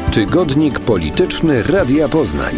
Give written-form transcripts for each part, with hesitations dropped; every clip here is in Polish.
Tygodnik Polityczny Radia Poznań.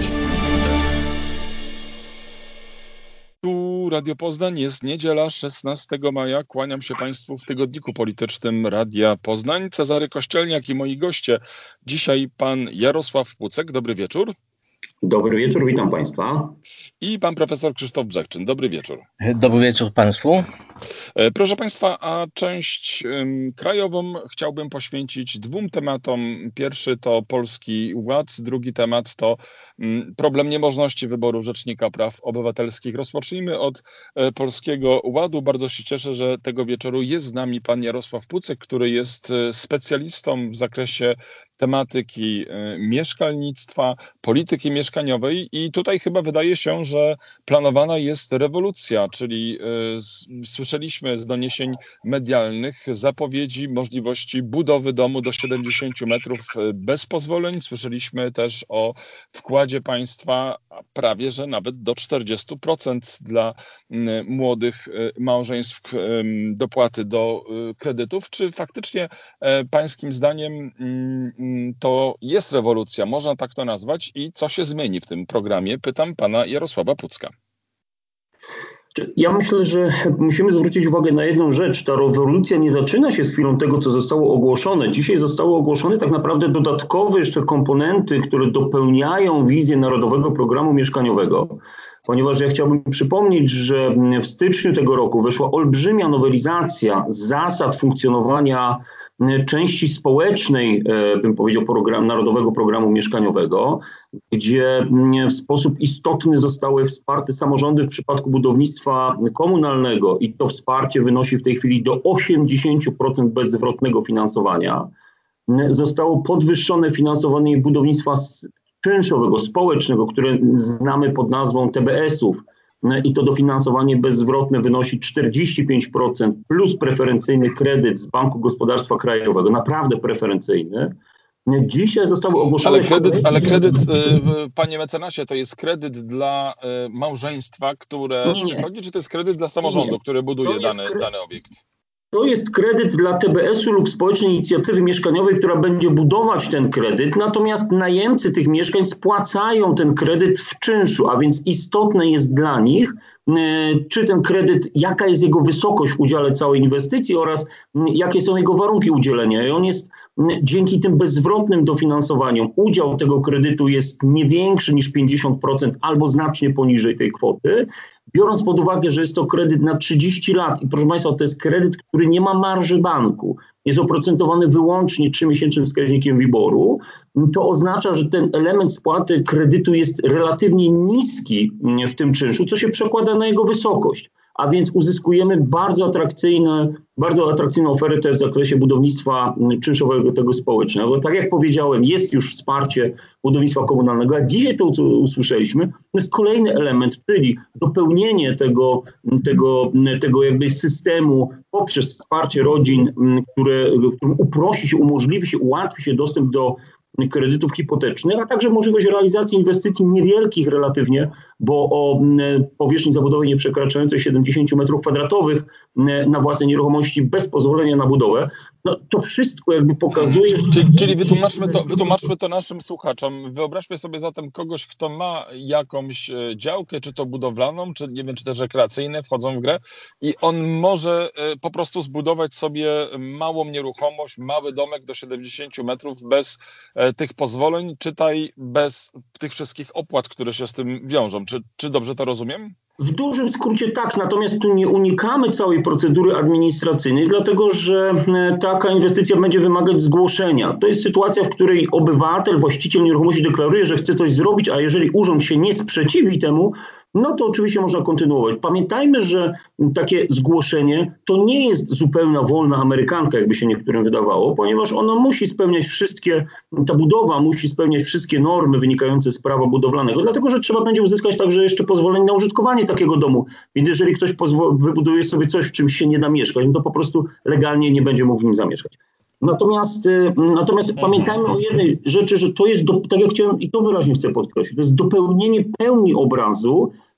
Tu Radio Poznań, jest niedziela 16 maja. Kłaniam się Państwu w Tygodniku Politycznym Radia Poznań. Cezary Kościelniak i moi goście. Dzisiaj pan Jarosław Pucek. Dobry wieczór. Dobry wieczór, witam Państwa. I pan profesor Krzysztof Brzechczyn. Dobry wieczór. Dobry wieczór Państwu. Proszę Państwa, a część krajową chciałbym poświęcić dwóm tematom. Pierwszy to Polski Ład, drugi temat to problem niemożności wyboru Rzecznika Praw Obywatelskich. Rozpocznijmy od Polskiego Ładu. Bardzo się cieszę, że tego wieczoru jest z nami pan Jarosław Pucek, który jest specjalistą w zakresie tematyki mieszkalnictwa, polityki mieszkaniowej i tutaj chyba wydaje się, że planowana jest rewolucja, czyli słyszeliśmy z doniesień medialnych zapowiedzi możliwości budowy domu do 70 metrów bez pozwoleń. Słyszeliśmy też o wkładzie państwa prawie, że nawet do 40% dla młodych małżeństw dopłaty do kredytów. Czy faktycznie pańskim zdaniem to jest rewolucja, można tak to nazwać i co się zmieni w tym programie? Pytam pana Jarosława Pucka. Ja myślę, że musimy zwrócić uwagę na jedną rzecz. Ta rewolucja nie zaczyna się z chwilą tego, co zostało ogłoszone. Dzisiaj zostały ogłoszone tak naprawdę dodatkowe jeszcze komponenty, które dopełniają wizję Narodowego Programu Mieszkaniowego. Ponieważ ja chciałbym przypomnieć, że w styczniu tego roku weszła olbrzymia nowelizacja zasad funkcjonowania części społecznej, bym powiedział, Narodowego Programu Mieszkaniowego, gdzie w sposób istotny zostały wsparte samorządy w przypadku budownictwa komunalnego i to wsparcie wynosi w tej chwili do 80% bezzwrotnego finansowania. Zostało podwyższone finansowanie budownictwa czynszowego, społecznego, które znamy pod nazwą TBS-ów. I to dofinansowanie bezzwrotne wynosi 45% plus preferencyjny kredyt z Banku Gospodarstwa Krajowego, naprawdę preferencyjny. Dzisiaj zostały ogłoszone... Ale kredyt, panie mecenasie, to jest kredyt dla małżeństwa, które przychodzi, czy to jest kredyt dla samorządu, który buduje dany obiekt? To jest kredyt dla TBS-u lub Społecznej Inicjatywy Mieszkaniowej, która będzie budować ten kredyt, natomiast najemcy tych mieszkań spłacają ten kredyt w czynszu, a więc istotne jest dla nich, czy ten kredyt, jaka jest jego wysokość w udziale całej inwestycji oraz jakie są jego warunki udzielenia. I on jest dzięki tym bezzwrotnym dofinansowaniom, udział tego kredytu jest nie większy niż 50% albo znacznie poniżej tej kwoty. Biorąc pod uwagę, że jest to kredyt na 30 lat i proszę Państwa, to jest kredyt, który nie ma marży banku, jest oprocentowany wyłącznie 3-miesięcznym wskaźnikiem WIBOR-u, to oznacza, że ten element spłaty kredytu jest relatywnie niski w tym czynszu, co się przekłada na jego wysokość. A więc uzyskujemy bardzo atrakcyjną ofertę w zakresie budownictwa czynszowego, tego społecznego. Tak jak powiedziałem, jest już wsparcie budownictwa komunalnego, a dzisiaj to, co usłyszeliśmy, to jest kolejny element, czyli dopełnienie tego jakby systemu poprzez wsparcie rodzin, w którym uprości się, umożliwi się, ułatwi się dostęp do kredytów hipotecznych, a także możliwość realizacji inwestycji niewielkich relatywnie, bo o powierzchni zabudowej nie przekraczającej 70 m2 na własnej nieruchomości bez pozwolenia na budowę. No, to wszystko jakby pokazuje... Czyli wytłumaczmy to naszym słuchaczom. Wyobraźmy sobie zatem kogoś, kto ma jakąś działkę, czy to budowlaną, czy nie wiem, czy też rekreacyjne wchodzą w grę i on może po prostu zbudować sobie małą nieruchomość, mały domek do 70 metrów bez tych pozwoleń, czytaj bez tych wszystkich opłat, które się z tym wiążą. Czy dobrze to rozumiem? W dużym skrócie tak, natomiast tu nie unikamy całej procedury administracyjnej, dlatego że taka inwestycja będzie wymagać zgłoszenia. To jest sytuacja, w której obywatel, właściciel nieruchomości deklaruje, że chce coś zrobić, a jeżeli urząd się nie sprzeciwi temu, no to oczywiście można kontynuować. Pamiętajmy, że takie zgłoszenie to nie jest zupełna wolna amerykanka, jakby się niektórym wydawało, ponieważ ona musi spełniać ta budowa musi spełniać wszystkie normy wynikające z prawa budowlanego, dlatego że trzeba będzie uzyskać także jeszcze pozwolenie na użytkowanie takiego domu. Więc jeżeli ktoś wybuduje sobie coś, w czym się nie da mieszkać, no to po prostu legalnie nie będzie mógł w nim zamieszkać. Natomiast pamiętajmy o jednej rzeczy, że to jest, tak jak chciałem i to wyraźnie chcę podkreślić, to jest dopełnienie pełni obrazu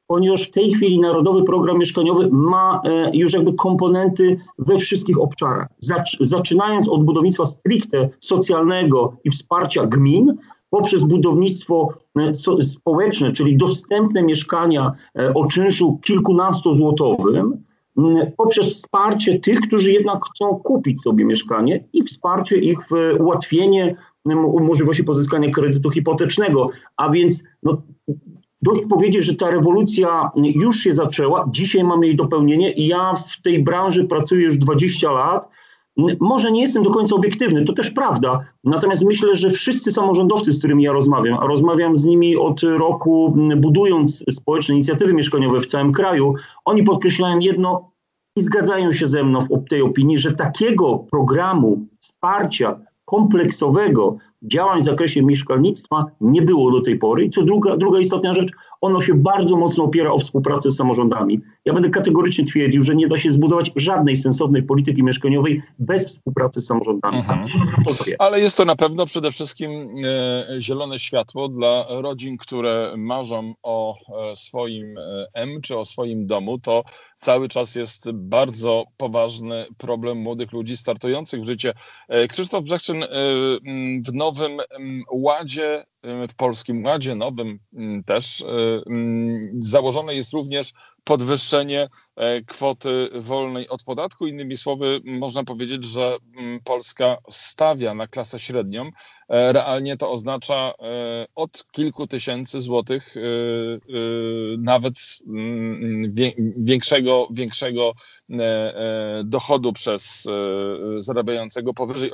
ponieważ w tej chwili Narodowy Program Mieszkaniowy ma już jakby komponenty we wszystkich obszarach. Zaczynając od budownictwa stricte socjalnego i wsparcia gmin, poprzez budownictwo społeczne, czyli dostępne mieszkania o czynszu kilkunastozłotowym, poprzez wsparcie tych, którzy jednak chcą kupić sobie mieszkanie i wsparcie ich w ułatwienie możliwości pozyskania kredytu hipotecznego. A więc dość powiedzieć, że ta rewolucja już się zaczęła, dzisiaj mamy jej dopełnienie i ja w tej branży pracuję już 20 lat. Może nie jestem do końca obiektywny, to też prawda, natomiast myślę, że wszyscy samorządowcy, z którymi ja rozmawiam, a rozmawiam z nimi od roku, budując społeczne inicjatywy mieszkaniowe w całym kraju, oni podkreślają jedno i zgadzają się ze mną w tej opinii, że takiego programu wsparcia kompleksowego działań w zakresie mieszkalnictwa nie było do tej pory. I co druga istotna rzecz, ono się bardzo mocno opiera o współpracę z samorządami. Ja będę kategorycznie twierdził, że nie da się zbudować żadnej sensownej polityki mieszkaniowej bez współpracy z samorządami. Ale jest to na pewno przede wszystkim zielone światło dla rodzin, które marzą o swoim czy o swoim domu. To cały czas jest bardzo poważny problem młodych ludzi startujących w życie. Krzysztof Brzechczyn w Nowym Ładzie, w Polskim Ładzie Nowym też założone jest również podwyższenie kwoty wolnej od podatku. Innymi słowy, można powiedzieć, że Polska stawia na klasę średnią. Realnie to oznacza od kilku tysięcy złotych, nawet większego dochodu przez zarabiającego powyżej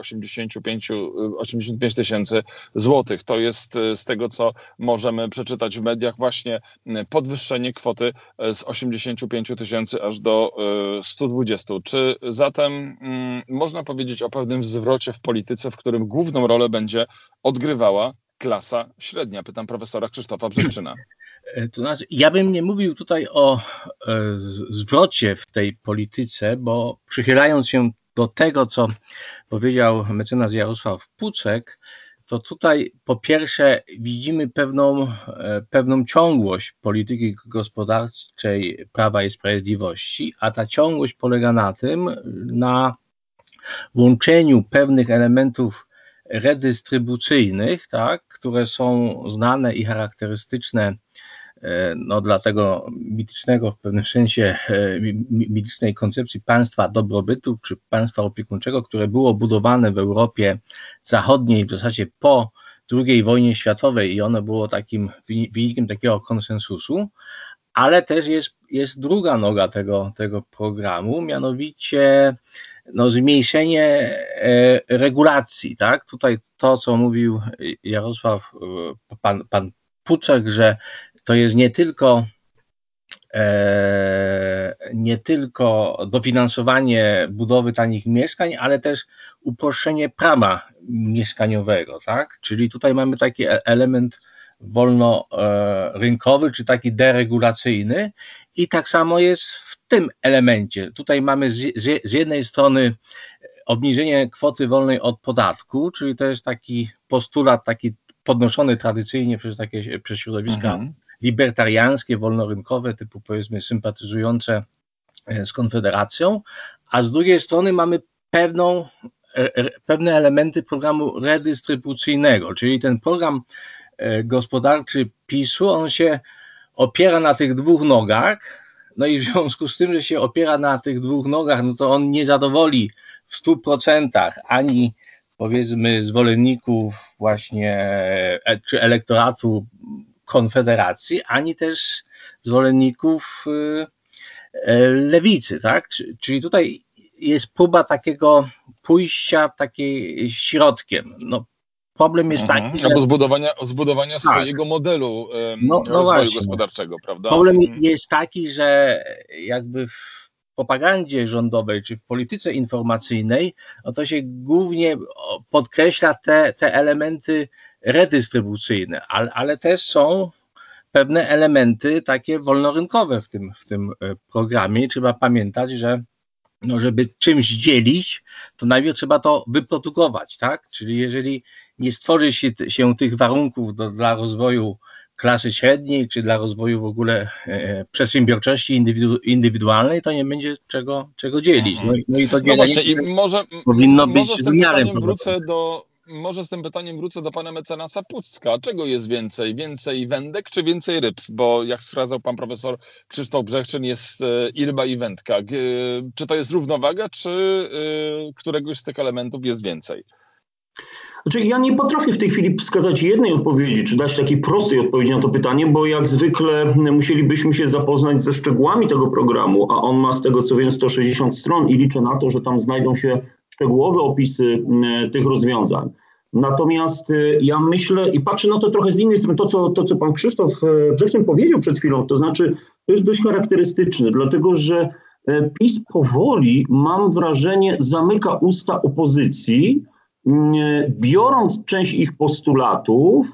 85 tysięcy złotych. To jest z tego, co możemy przeczytać w mediach, właśnie podwyższenie kwoty z 85 tysięcy aż do 120. Czy zatem można powiedzieć o pewnym zwrocie w polityce, w którym główną rolę będzie odgrywała klasa średnia? Pytam profesora Krzysztofa Brzechczyna. To znaczy, ja bym nie mówił tutaj o zwrocie w tej polityce, bo przychylając się do tego, co powiedział mecenas Jarosław Puczek, to tutaj po pierwsze widzimy pewną ciągłość polityki gospodarczej Prawa i Sprawiedliwości, a ta ciągłość polega na łączeniu pewnych elementów redystrybucyjnych, tak, które są znane i charakterystyczne dla tego mitycznego, w pewnym sensie mitycznej koncepcji państwa dobrobytu czy państwa opiekuńczego, które było budowane w Europie Zachodniej w zasadzie po II wojnie światowej i ono było takim wynikiem takiego konsensusu, ale też jest druga noga tego programu, mianowicie zmniejszenie regulacji, tak? Tutaj to, co mówił Jarosław, pan Puczek, że to jest nie tylko dofinansowanie budowy tanich mieszkań, ale też uproszczenie prawa mieszkaniowego, tak? Czyli tutaj mamy taki element wolnorynkowy, czy taki deregulacyjny i tak samo jest w tym elemencie. Tutaj mamy z jednej strony obniżenie kwoty wolnej od podatku, czyli to jest taki postulat, taki podnoszony tradycyjnie przez środowiska libertariańskie, wolnorynkowe, typu powiedzmy sympatyzujące z Konfederacją, a z drugiej strony mamy pewne elementy programu redystrybucyjnego, czyli ten program gospodarczy PiS-u, on się opiera na tych dwóch nogach, no i w związku z tym, że się opiera na tych dwóch nogach, no to on nie zadowoli w 100% ani powiedzmy zwolenników właśnie czy elektoratu Konfederacji, ani też zwolenników lewicy, tak? Czyli tutaj jest próba takiego pójścia takiej środkiem. No, problem jest taki, że... Albo zbudowania swojego modelu rozwoju gospodarczego, prawda? Problem jest taki, że jakby w propagandzie rządowej czy w polityce informacyjnej, no to się głównie podkreśla te elementy redystrybucyjne, ale też są pewne elementy takie wolnorynkowe w tym programie. Trzeba pamiętać, że żeby czymś dzielić, to najpierw trzeba to wyprodukować, tak? Czyli jeżeli nie stworzy się tych warunków dla rozwoju klasy średniej, czy dla rozwoju w ogóle przedsiębiorczości indywidualnej, to nie będzie czego dzielić. No i to dzielenie właśnie, i powinno być wymiarem. Może z tym pytaniem wrócę do pana mecenasa Pucka. Czego jest więcej? Więcej wędek czy więcej ryb? Bo jak wskazał pan profesor Krzysztof Brzechczyn, jest i ryba, i wędka. Czy to jest równowaga, czy któregoś z tych elementów jest więcej? Znaczy, ja nie potrafię w tej chwili wskazać jednej odpowiedzi, czy dać takiej prostej odpowiedzi na to pytanie, bo jak zwykle musielibyśmy się zapoznać ze szczegółami tego programu, a on ma z tego co wiem 160 stron i liczę na to, że tam znajdą się szczegółowe opisy tych rozwiązań. Natomiast ja myślę i patrzę na to trochę z innej strony, to co pan Krzysztof Brzechczyn powiedział przed chwilą, to znaczy to jest dość charakterystyczne, dlatego że PiS powoli, mam wrażenie, zamyka usta opozycji, biorąc część ich postulatów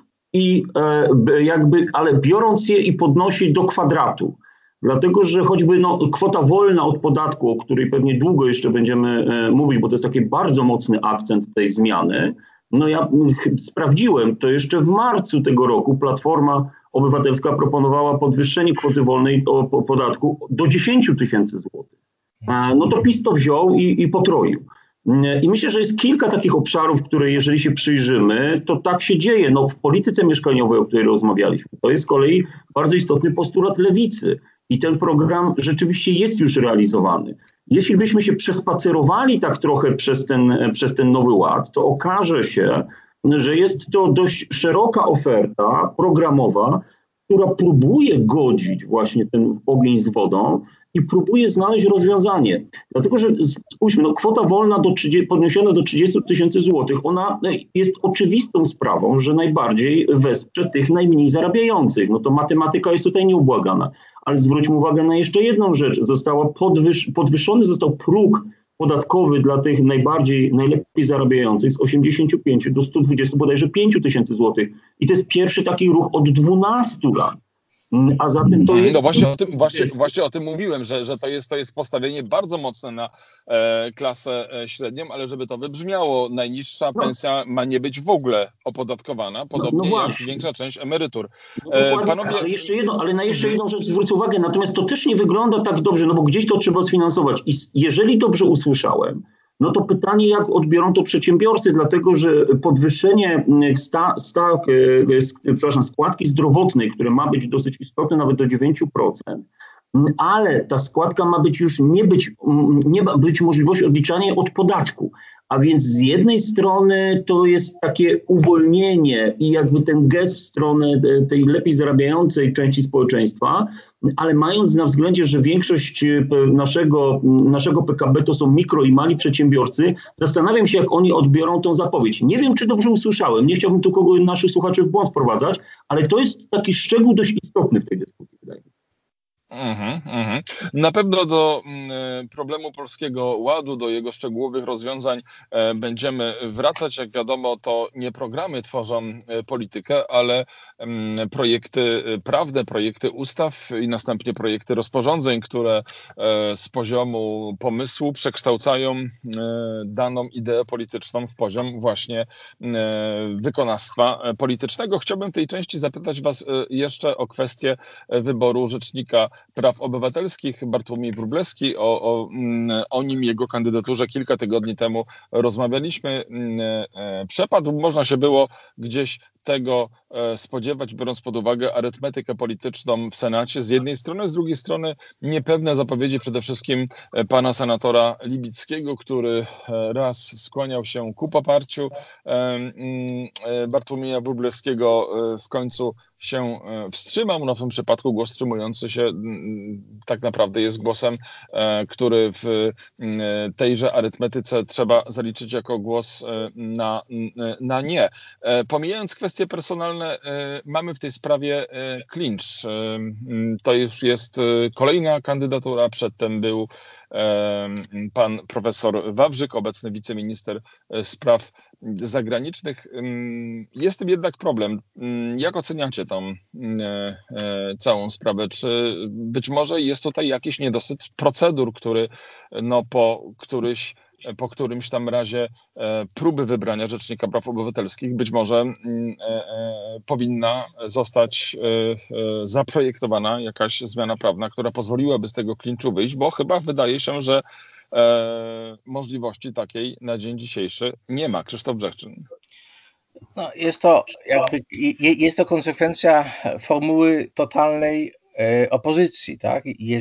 ale biorąc je i podnosi do kwadratu. Dlatego, że choćby kwota wolna od podatku, o której pewnie długo jeszcze będziemy mówić, bo to jest taki bardzo mocny akcent tej zmiany. Ja sprawdziłem, to jeszcze w marcu tego roku Platforma Obywatelska proponowała podwyższenie kwoty wolnej podatku do 10 000 złotych. To PiS to wziął i potroił. I myślę, że jest kilka takich obszarów, które jeżeli się przyjrzymy, to tak się dzieje. W polityce mieszkaniowej, o której rozmawialiśmy, to jest z kolei bardzo istotny postulat lewicy. I ten program rzeczywiście jest już realizowany. Jeśli byśmy się przespacerowali tak trochę przez ten Nowy Ład, to okaże się, że jest to dość szeroka oferta programowa, która próbuje godzić właśnie ten ogień z wodą i próbuje znaleźć rozwiązanie. Dlatego, że spójrzmy, kwota wolna podniesiona do 30 000 złotych, ona jest oczywistą sprawą, że najbardziej wesprze tych najmniej zarabiających. To matematyka jest tutaj nieubłagana. Ale zwróćmy uwagę na jeszcze jedną rzecz. Podwyższony został próg podatkowy dla tych najlepiej zarabiających z 85 do 120 bodajże 5 000 złotych. I to jest pierwszy taki ruch od 12 lat. A zatem to jest... Właśnie o tym mówiłem, że to jest postawienie bardzo mocne na klasę średnią, ale żeby to wybrzmiało, najniższa pensja ma nie być w ogóle opodatkowana, podobnie jak większa część emerytur. Panowie... Ale na jeszcze jedną rzecz zwrócę uwagę, natomiast to też nie wygląda tak dobrze, bo gdzieś to trzeba sfinansować. I jeżeli dobrze usłyszałem, to pytanie, jak odbiorą to przedsiębiorcy, dlatego że podwyższenie składki zdrowotnej, które ma być dosyć istotne, nawet do 9%, ale ta składka ma być już nie ma być możliwości odliczania od podatku. A więc z jednej strony to jest takie uwolnienie i jakby ten gest w stronę tej lepiej zarabiającej części społeczeństwa, ale mając na względzie, że większość naszego PKB to są mikro i mali przedsiębiorcy, zastanawiam się, jak oni odbiorą tą zapowiedź. Nie wiem, czy dobrze usłyszałem, nie chciałbym tu naszych słuchaczy w błąd wprowadzać, ale to jest taki szczegół dość istotny w tej dyskusji, wydaje mi się. Na pewno do problemu Polskiego Ładu, do jego szczegółowych rozwiązań będziemy wracać. Jak wiadomo, to nie programy tworzą politykę, ale projekty prawne, projekty ustaw i następnie projekty rozporządzeń, które z poziomu pomysłu przekształcają daną ideę polityczną w poziom właśnie wykonawstwa politycznego. Chciałbym w tej części zapytać Was jeszcze o kwestię wyboru rzecznika praw obywatelskich. Bartłomiej Wróblewski, o nim, jego kandydaturze kilka tygodni temu rozmawialiśmy. Przepadł, można się było gdzieś tego spodziewać, biorąc pod uwagę arytmetykę polityczną w Senacie z jednej strony, z drugiej strony niepewne zapowiedzi przede wszystkim pana senatora Libickiego, który raz skłaniał się ku poparciu Bartłomieja Wróblewskiego, w końcu się wstrzymał. W tym przypadku głos wstrzymujący się tak naprawdę jest głosem, który w tejże arytmetyce trzeba zaliczyć jako głos na nie. Pomijając kwestie personalne, mamy w tej sprawie klincz. To już jest kolejna kandydatura. Przedtem był pan profesor Wawrzyk, obecny wiceminister spraw zagranicznych. Jest tym jednak problem. Jak oceniacie tą całą sprawę? Czy być może jest tutaj jakiś niedosyt procedur, który po któryś po którymś tam razie próby wybrania Rzecznika Praw Obywatelskich być może powinna zostać zaprojektowana jakaś zmiana prawna, która pozwoliłaby z tego klinczu wyjść, bo chyba wydaje się, że możliwości takiej na dzień dzisiejszy nie ma. Krzysztof Brzechczyn. No, jest to konsekwencja formuły totalnej opozycji, tak?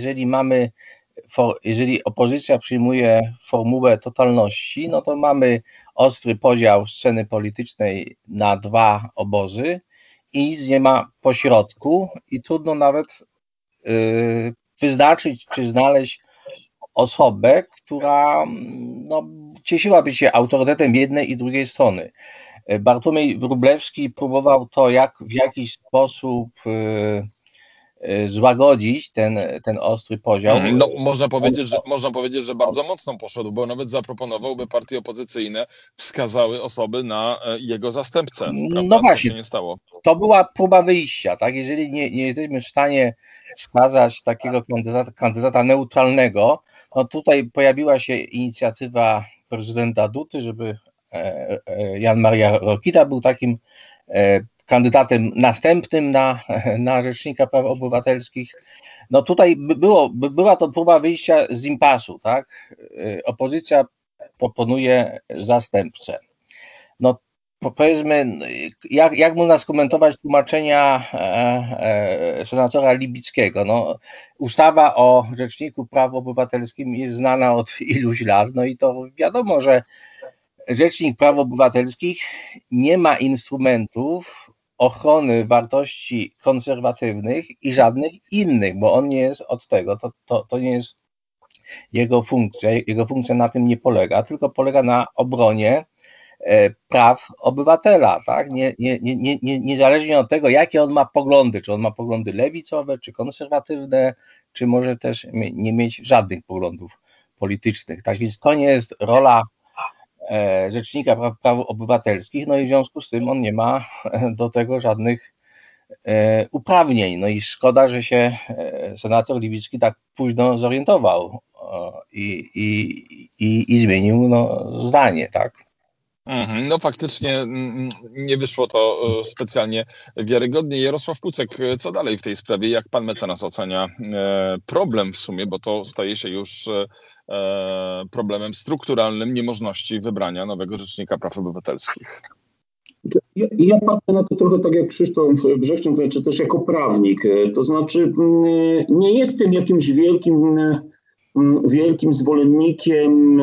Jeżeli opozycja przyjmuje formułę totalności, no to mamy ostry podział sceny politycznej na dwa obozy i nic nie ma pośrodku i trudno nawet wyznaczyć czy znaleźć osobę, która cieszyłaby się autorytetem jednej i drugiej strony. Bartłomiej Wróblewski próbował to w jakiś sposób złagodzić ten ostry podział. No, można powiedzieć, że bardzo mocno poszedł, bo nawet zaproponował, by partie opozycyjne wskazały osoby na jego zastępcę. No właśnie, co się nie stało. To była próba wyjścia, tak? Jeżeli nie jesteśmy w stanie wskazać takiego kandydata neutralnego, no tutaj pojawiła się inicjatywa prezydenta Dudy, żeby Jan Maria Rokita był takim kandydatem następnym na Rzecznika Praw Obywatelskich. No tutaj była to próba wyjścia z impasu, tak? Opozycja proponuje zastępcę. No powiedzmy, jak można skomentować tłumaczenia senatora Libickiego? No, ustawa o Rzeczniku Praw Obywatelskich jest znana od iluś lat, no i to wiadomo, że Rzecznik Praw Obywatelskich nie ma instrumentów ochrony wartości konserwatywnych i żadnych innych, bo on nie jest od tego, to nie jest jego funkcja. Jego funkcja na tym nie polega, tylko polega na obronie praw obywatela, tak? Niezależnie od tego, jakie on ma poglądy, czy on ma poglądy lewicowe, czy konserwatywne, czy może też nie mieć żadnych poglądów politycznych. Tak więc to nie jest rola Rzecznika Praw Obywatelskich, no i w związku z tym on nie ma do tego żadnych uprawnień. No i szkoda, że się senator Libicki tak późno zorientował i zmienił zdanie, tak? No faktycznie nie wyszło to specjalnie wiarygodnie. Jarosław Kucek, co dalej w tej sprawie? Jak pan mecenas ocenia problem w sumie, bo to staje się już problemem strukturalnym niemożności wybrania nowego Rzecznika Praw Obywatelskich? Ja patrzę na to trochę tak jak Krzysztof Brzechczyn, czy też jako prawnik. To znaczy nie jestem jakimś wielkim zwolennikiem,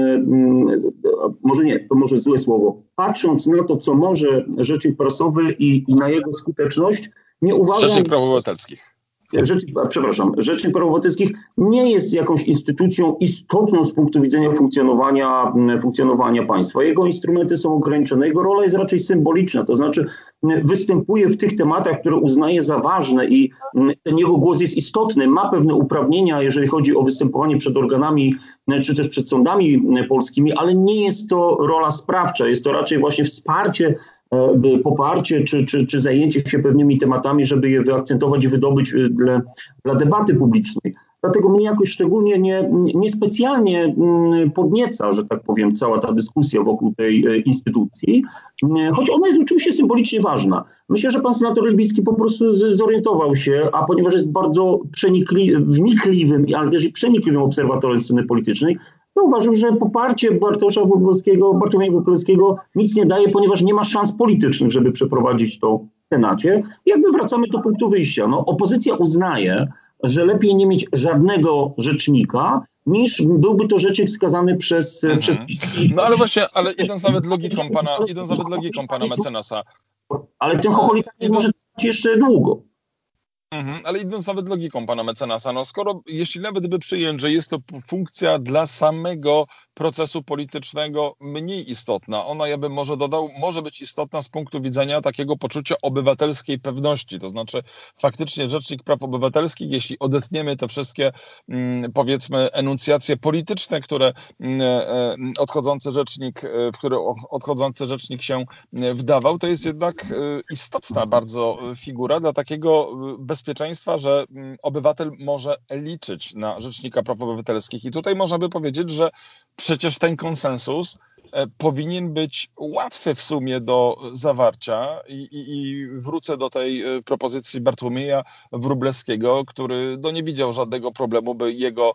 może nie, to może złe słowo, patrząc na to, co może rzecznik prasowy i na jego skuteczność, nie uważam... Rzecznik Praw Obywatelskich. Rzecznik Praw Obywatelskich nie jest jakąś instytucją istotną z punktu widzenia funkcjonowania państwa. Jego instrumenty są ograniczone, jego rola jest raczej symboliczna, to znaczy występuje w tych tematach, które uznaje za ważne i ten jego głos jest istotny, ma pewne uprawnienia, jeżeli chodzi o występowanie przed organami czy też przed sądami polskimi, ale nie jest to rola sprawcza, jest to raczej właśnie wsparcie, poparcie czy zajęcie się pewnymi tematami, żeby je wyakcentować i wydobyć dla debaty publicznej. Dlatego mnie jakoś szczególnie niespecjalnie podnieca, że tak powiem, cała ta dyskusja wokół tej instytucji, choć ona jest oczywiście symbolicznie ważna. Myślę, że pan senator Libicki po prostu zorientował się, a ponieważ jest bardzo wnikliwym, ale też i przenikliwym obserwatorem sceny politycznej, to uważam, że poparcie Bartłomieja Wróblewskiego nic nie daje, ponieważ nie ma szans politycznych, żeby przeprowadzić to w Senacie. I jakby wracamy do punktu wyjścia. No, opozycja uznaje, że lepiej nie mieć żadnego rzecznika, niż byłby to rzecznik wskazany przez PiS. No ale właśnie, ale idąc nawet logiką pana mecenasa. Ale ten chocholitanizm może trwać jeszcze długo. Ale idąc nawet logiką pana mecenasa, no jeśli nawet by przyjąć, że jest to funkcja dla samego procesu politycznego mniej istotna, ona, ja bym może dodał, może być istotna z punktu widzenia takiego poczucia obywatelskiej pewności, to znaczy faktycznie Rzecznik Praw Obywatelskich, jeśli odetniemy te wszystkie, powiedzmy, enuncjacje polityczne, w które odchodzący rzecznik się wdawał, to jest jednak istotna bardzo figura dla takiego bezpieczeństwa, że obywatel może liczyć na Rzecznika Praw Obywatelskich. I tutaj można by powiedzieć, że przecież ten konsensus powinien być łatwy w sumie do zawarcia i wrócę do tej propozycji Bartłomieja Wróblewskiego, który nie widział żadnego problemu, by jego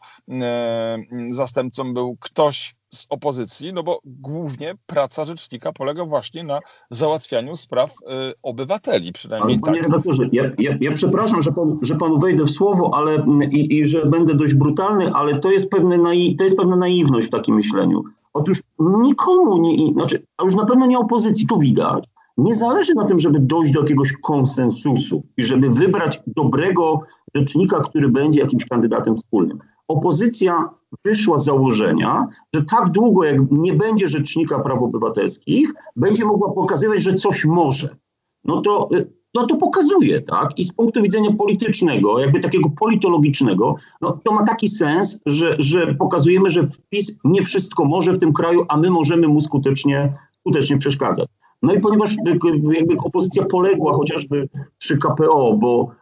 zastępcą był ktoś z opozycji, no bo głównie praca rzecznika polega właśnie na załatwianiu spraw obywateli, przynajmniej ale, tak. Panie redaktorze, ja przepraszam, że panu wejdę w słowo, ale i że będę dość brutalny, ale to jest pewna naiwność w takim myśleniu. Otóż nikomu, a już na pewno nie opozycji, to widać, nie zależy na tym, żeby dojść do jakiegoś konsensusu i żeby wybrać dobrego rzecznika, który będzie jakimś kandydatem wspólnym. Opozycja wyszła z założenia, że tak długo jak nie będzie Rzecznika Praw Obywatelskich, będzie mogła pokazywać, że coś może. No to pokazuje, tak? I z punktu widzenia politycznego, jakby takiego politologicznego, no to ma taki sens, że pokazujemy, że PiS nie wszystko może w tym kraju, a my możemy mu skutecznie przeszkadzać. No i ponieważ jakby opozycja poległa chociażby przy KPO, bo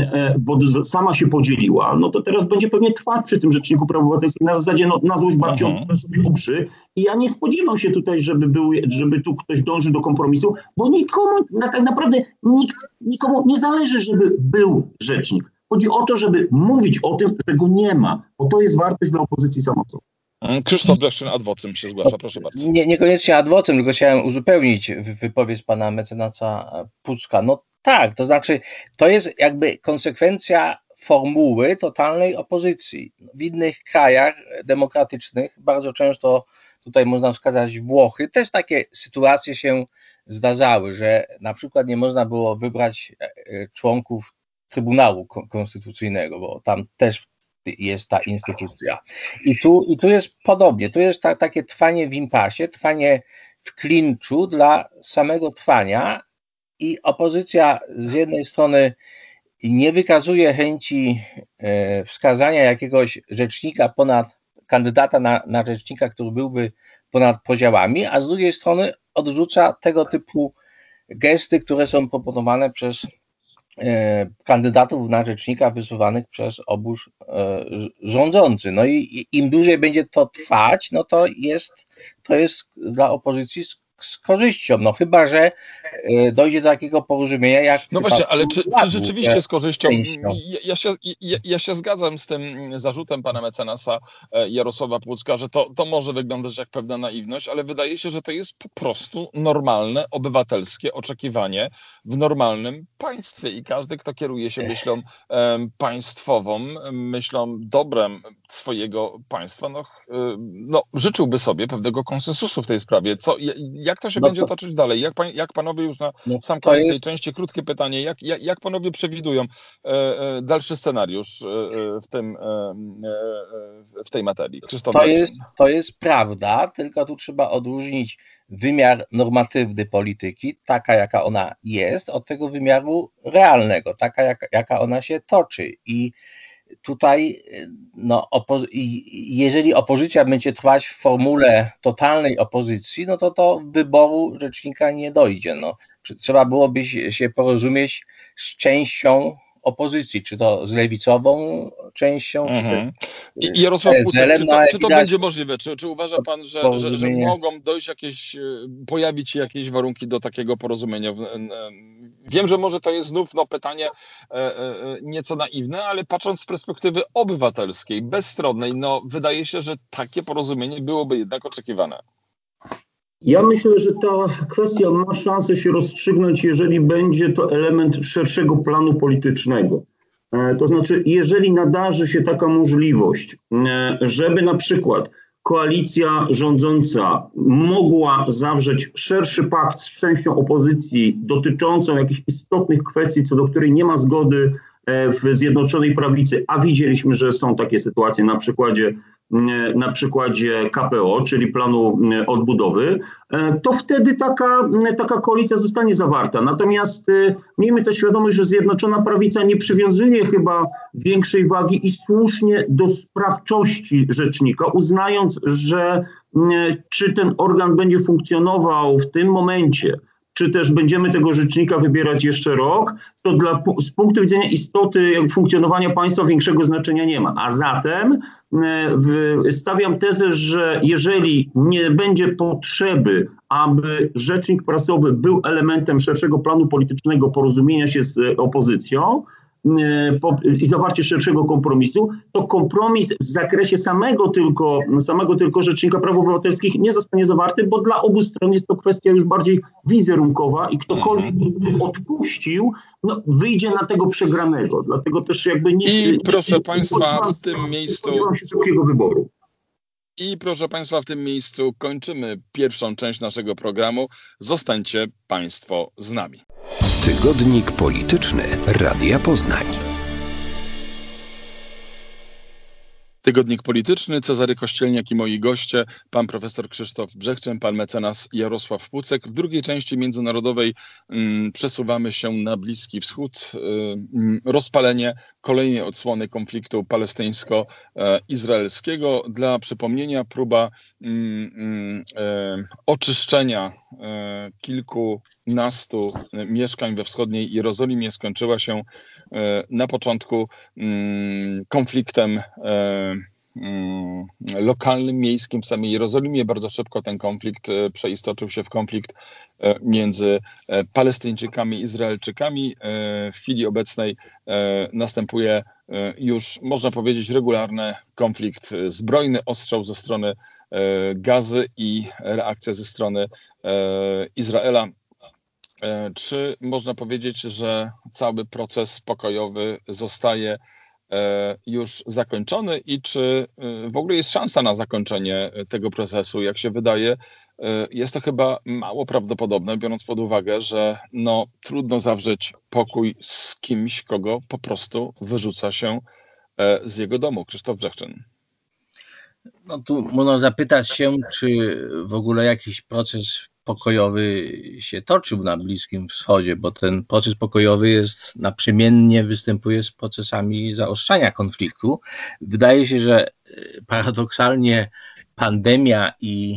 sama się podzieliła, no to teraz będzie pewnie trwać przy tym Rzeczniku Praw Obywatelskich na zasadzie na złość babcią sobie uprzy. I ja nie spodziewam się tutaj, żeby tu ktoś dążył do kompromisu, bo tak naprawdę nikomu nie zależy, żeby był rzecznik. Chodzi o to, żeby mówić o tym, że go nie ma, bo to jest wartość dla opozycji samotną. Krzysztof Leszczyn ad vocem się zgłasza, proszę bardzo. Niekoniecznie ad vocem, tylko chciałem uzupełnić wypowiedź pana mecenasa Pucka. No tak, to znaczy to jest jakby konsekwencja formuły totalnej opozycji. W innych krajach demokratycznych bardzo często, tutaj można wskazać Włochy, też takie sytuacje się zdarzały, że na przykład nie można było wybrać członków Trybunału Konstytucyjnego, bo tam też jest ta instytucja. I tu jest podobnie, tu jest takie trwanie w impasie, trwanie w klinczu dla samego trwania i opozycja z jednej strony nie wykazuje chęci wskazania jakiegoś rzecznika kandydata na rzecznika, który byłby ponad podziałami, a z drugiej strony odrzuca tego typu gesty, które są proponowane przez kandydatów na rzecznika wysuwanych przez obóz rządzący. No i im dłużej będzie to trwać, no to jest dla opozycji z korzyścią, no chyba że dojdzie do takiego porozumienia jak... No właśnie, ale czy rzeczywiście z korzyścią? Ja się zgadzam z tym zarzutem pana mecenasa Jarosława Pucka, że to może wyglądać jak pewna naiwność, ale wydaje się, że to jest po prostu normalne, obywatelskie oczekiwanie w normalnym państwie i każdy, kto kieruje się myślą państwową, myślą dobrem swojego państwa, życzyłby sobie pewnego konsensusu w tej sprawie. Jak to się będzie toczyć dalej? Jak panowie już na sam koniec tej części, krótkie pytanie, jak panowie przewidują dalszy scenariusz w tej materii? Krzysztof to jest prawda, tylko tu trzeba odróżnić wymiar normatywny polityki, taka jaka ona jest, od tego wymiaru realnego, taka jaka ona się toczy. I tutaj, jeżeli opozycja będzie trwać w formule totalnej opozycji, no to wyboru rzecznika nie dojdzie. Trzeba byłoby się porozumieć z częścią opozycji, czy to z lewicową częścią, I Jarosław Puczek, czy to będzie możliwe? Czy uważa pan, że mogą pojawić się jakieś warunki do takiego porozumienia? Wiem, że może to jest znów pytanie nieco naiwne, ale patrząc z perspektywy obywatelskiej, bezstronnej, wydaje się, że takie porozumienie byłoby jednak oczekiwane. Ja myślę, że ta kwestia ma szansę się rozstrzygnąć, jeżeli będzie to element szerszego planu politycznego. To znaczy, jeżeli nadarzy się taka możliwość, żeby na przykład koalicja rządząca mogła zawrzeć szerszy pakt z częścią opozycji dotyczącą jakichś istotnych kwestii, co do której nie ma zgody w Zjednoczonej Prawicy, a widzieliśmy, że są takie sytuacje na przykładzie KPO, czyli planu odbudowy, to wtedy taka koalicja zostanie zawarta. Natomiast miejmy też świadomość, że Zjednoczona Prawica nie przywiązuje chyba większej wagi i słusznie do sprawczości rzecznika, uznając, że czy ten organ będzie funkcjonował w tym momencie czy też będziemy tego rzecznika wybierać jeszcze rok, to z punktu widzenia istoty funkcjonowania państwa większego znaczenia nie ma. A zatem stawiam tezę, że jeżeli nie będzie potrzeby, aby rzecznik prasowy był elementem szerszego planu politycznego porozumienia się z opozycją i zawarcie szerszego kompromisu, to kompromis w zakresie samego tylko Rzecznika Praw Obywatelskich nie zostanie zawarty, bo dla obu stron jest to kwestia już bardziej wizerunkowa i ktokolwiek odpuścił, wyjdzie na tego przegranego. Dlatego też proszę Państwa, w tym miejscu spodziewam się szybkiego wyboru. I proszę Państwa, w tym miejscu kończymy pierwszą część naszego programu. Zostańcie Państwo z nami. Tygodnik polityczny Radia Poznań. Tygodnik polityczny, Cezary Kościelniak i moi goście, pan profesor Krzysztof Brzechczyn, pan mecenas Jarosław Pucek. W drugiej części międzynarodowej przesuwamy się na Bliski Wschód. Rozpalenie kolejnej odsłony konfliktu palestyńsko-izraelskiego. Dla przypomnienia próba oczyszczenia kilkunastu mieszkań we wschodniej Jerozolimie skończyła się na początku konfliktem lokalnym, miejskim w samej Jerozolimie. Bardzo szybko ten konflikt przeistoczył się w konflikt między Palestyńczykami i Izraelczykami. W chwili obecnej następuje już, można powiedzieć, regularny konflikt zbrojny, ostrzał ze strony Gazy i reakcja ze strony Izraela. Czy można powiedzieć, że cały proces pokojowy zostaje już zakończony i czy w ogóle jest szansa na zakończenie tego procesu? Jak się wydaje, jest to chyba mało prawdopodobne, biorąc pod uwagę, że trudno zawrzeć pokój z kimś, kogo po prostu wyrzuca się z jego domu. Krzysztof Brzechczyn. Tu można zapytać się, czy w ogóle jakiś proces pokojowy się toczył na Bliskim Wschodzie, bo ten proces pokojowy jest naprzemiennie występuje z procesami zaostrzania konfliktu. Wydaje się, że paradoksalnie pandemia i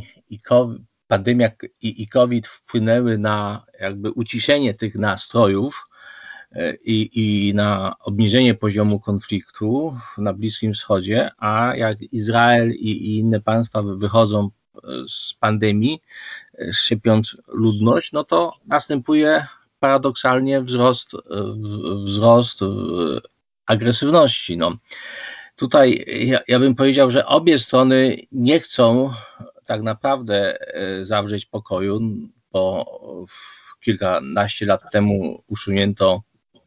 COVID wpłynęły na jakby uciszenie tych nastrojów i na obniżenie poziomu konfliktu na Bliskim Wschodzie, a jak Izrael i inne państwa wychodzą z pandemii, szczepiąc ludność, to następuje paradoksalnie wzrost agresywności. Tutaj ja bym powiedział, że obie strony nie chcą tak naprawdę zawrzeć pokoju, bo kilkanaście lat temu usunięto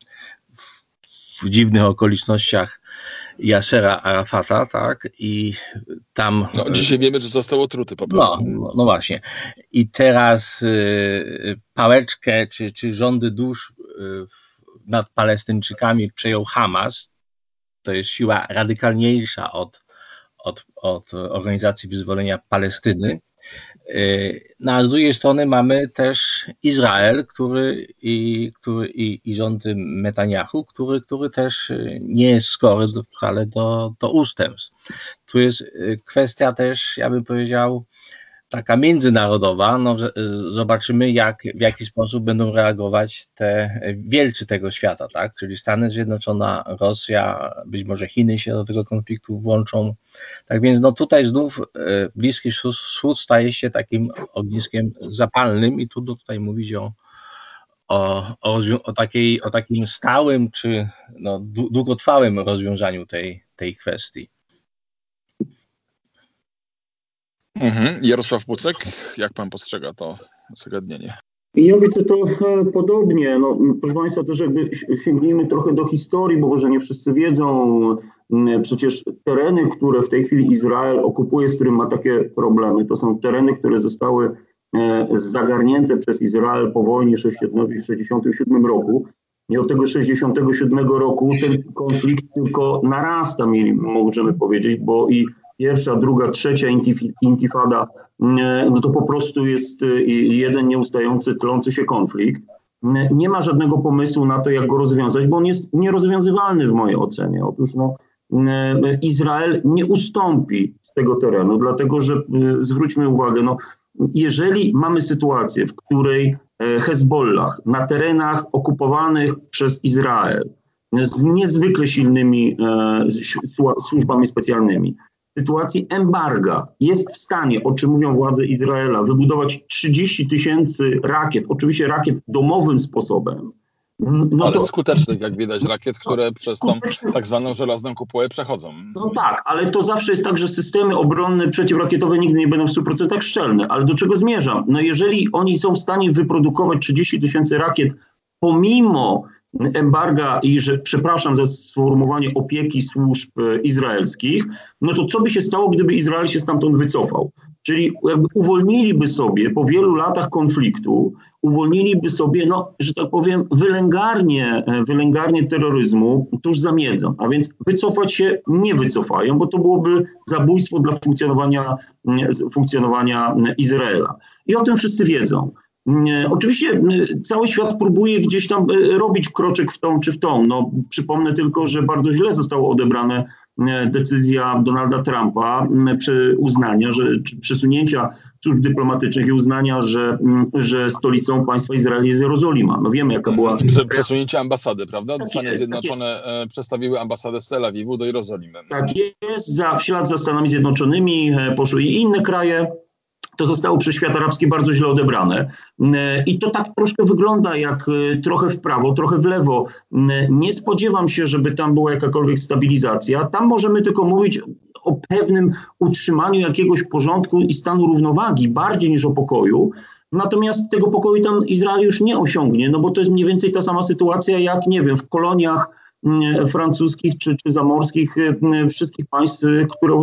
w dziwnych okolicznościach Yasera Arafata, tak? I tam... dzisiaj wiemy, że został otruty po prostu. No właśnie. I teraz pałeczkę czy rządy dusz nad Palestyńczykami przejął Hamas. To jest siła radykalniejsza od Organizacji Wyzwolenia Palestyny. A z drugiej strony mamy też Izrael, który rządy Netanyahu, który też nie jest skory wcale do ustępstw. Tu jest kwestia też, ja bym powiedział, taka międzynarodowa. Zobaczymy, w jaki sposób będą reagować te wielcy tego świata, tak? Czyli Stany Zjednoczone, Rosja, być może Chiny się do tego konfliktu włączą. Tak więc tutaj znów Bliski Wschód staje się takim ogniskiem zapalnym i trudno tutaj mówić o takim stałym czy długotrwałym rozwiązaniu tej kwestii. Jarosław Pucek, jak pan postrzega to zagadnienie? Ja widzę to podobnie. Proszę Państwa, też sięgnijmy trochę do historii, bo może nie wszyscy wiedzą. Przecież tereny, które w tej chwili Izrael okupuje, z którym ma takie problemy, to są tereny, które zostały zagarnięte przez Izrael po wojnie w 1967 roku. I od tego 1967 roku ten konflikt tylko narasta, możemy powiedzieć, bo i pierwsza, druga, trzecia intifada, to po prostu jest jeden nieustający, tlący się konflikt. Nie ma żadnego pomysłu na to, jak go rozwiązać, bo on jest nierozwiązywalny w mojej ocenie. Otóż Izrael nie ustąpi z tego terenu, dlatego że zwróćmy uwagę, jeżeli mamy sytuację, w której Hezbollah na terenach okupowanych przez Izrael z niezwykle silnymi służbami specjalnymi, w sytuacji embarga jest w stanie, o czym mówią władze Izraela, wybudować 30 000 rakiet, oczywiście rakiet domowym sposobem. No ale skutecznych, jak widać, rakiet, które przez tą tak zwaną żelazną kopułę przechodzą. No tak, ale to zawsze jest tak, że systemy obronne przeciwrakietowe nigdy nie będą w 100% szczelne. Ale do czego zmierzam? No jeżeli oni są w stanie wyprodukować 30 000 rakiet pomimo embarga i że, przepraszam za sformułowanie, opieki służb izraelskich, no to co by się stało, gdyby Izrael się stamtąd wycofał? Czyli jakby uwolniliby sobie po wielu latach konfliktu, uwolniliby sobie, no, że tak powiem, wylęgarnię terroryzmu tuż za miedzą. A więc wycofać się nie wycofają, bo to byłoby zabójstwo dla funkcjonowania Izraela. I o tym wszyscy wiedzą. Oczywiście cały świat próbuje gdzieś tam robić kroczek w tą czy w tą. No, przypomnę tylko, że bardzo źle została odebrana decyzja Donalda Trumpa uznania, przesunięcia służb dyplomatycznych i uznania, że stolicą państwa Izrael jest Jerozolima. No wiemy, jaka była... Przesunięcie ambasady, prawda? Stany Zjednoczone przestawiły ambasadę z Tel Awiwu do Jerozolimy. Tak jest. W ślad za Stanami Zjednoczonymi poszły i inne kraje. To zostało przez świat arabski bardzo źle odebrane. I to tak troszkę wygląda jak trochę w prawo, trochę w lewo. Nie spodziewam się, żeby tam była jakakolwiek stabilizacja. Tam możemy tylko mówić o pewnym utrzymaniu jakiegoś porządku i stanu równowagi, bardziej niż o pokoju. Natomiast tego pokoju tam Izrael już nie osiągnie, no bo to jest mniej więcej ta sama sytuacja jak, nie wiem, w koloniach francuskich czy zamorskich wszystkich państw, które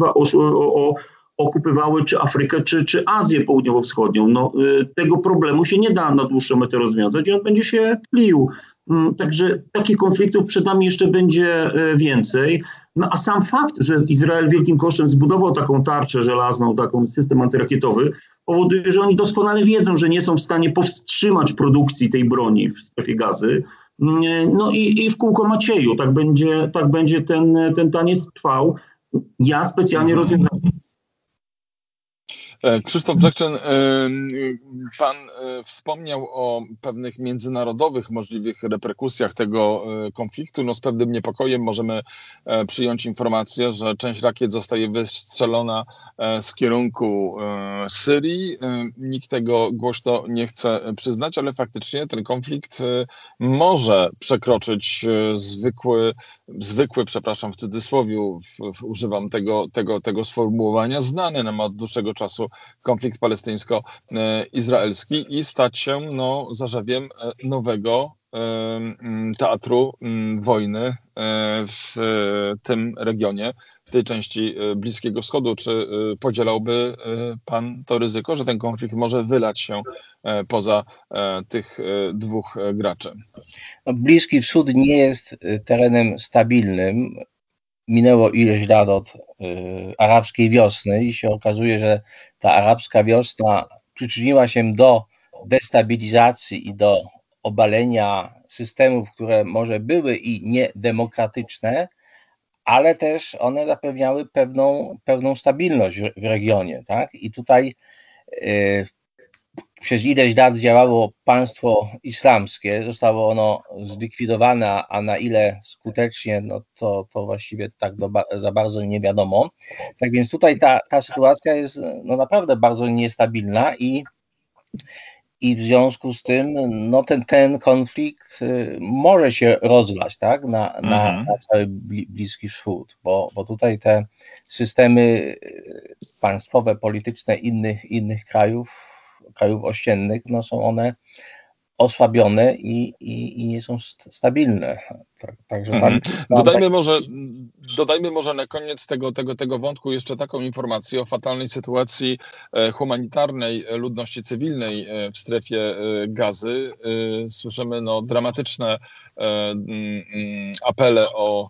okupywały czy Afrykę, czy Azję Południowo-Wschodnią. No, tego problemu się nie da na dłuższą metę rozwiązać i on będzie się tlił. Także takich konfliktów przed nami jeszcze będzie więcej. No a sam fakt, że Izrael wielkim kosztem zbudował taką tarczę żelazną, taką system antyrakietowy, powoduje, że oni doskonale wiedzą, że nie są w stanie powstrzymać produkcji tej broni w strefie Gazy. No i w kółko Macieju. Tak będzie ten taniec trwał. Ja specjalnie rozwiązałem. Krzysztof Brzechczyn, pan wspomniał o pewnych międzynarodowych możliwych reperkusjach tego konfliktu. No z pewnym niepokojem możemy przyjąć informację, że część rakiet zostaje wystrzelona z kierunku Syrii. Nikt tego głośno nie chce przyznać, ale faktycznie ten konflikt może przekroczyć zwykły, przepraszam, w cudzysłowiu używam tego sformułowania, znany nam od dłuższego czasu konflikt palestyńsko-izraelski i stać się zarzewiem nowego teatru wojny w tym regionie, w tej części Bliskiego Wschodu. Czy podzielałby pan to ryzyko, że ten konflikt może wylać się poza tych dwóch graczy? Bliski Wschód nie jest terenem stabilnym. Minęło ileś lat od arabskiej wiosny i się okazuje, że ta arabska wiosna przyczyniła się do destabilizacji i do obalenia systemów, które może były i niedemokratyczne, ale też one zapewniały pewną stabilność w regionie. Tak? I tutaj przez ileś lat działało państwo islamskie, zostało ono zlikwidowane, a na ile skutecznie, no to właściwie tak za bardzo nie wiadomo. Tak więc tutaj ta sytuacja jest naprawdę bardzo niestabilna i w związku z tym ten konflikt może się rozlać, tak, na cały Bliski Wschód, bo tutaj te systemy państwowe, polityczne innych krajów ościennych, są one osłabione i nie są stabilne. Także Dodajmy może na koniec tego wątku jeszcze taką informację o fatalnej sytuacji humanitarnej ludności cywilnej w strefie Gazy. Słyszymy dramatyczne apele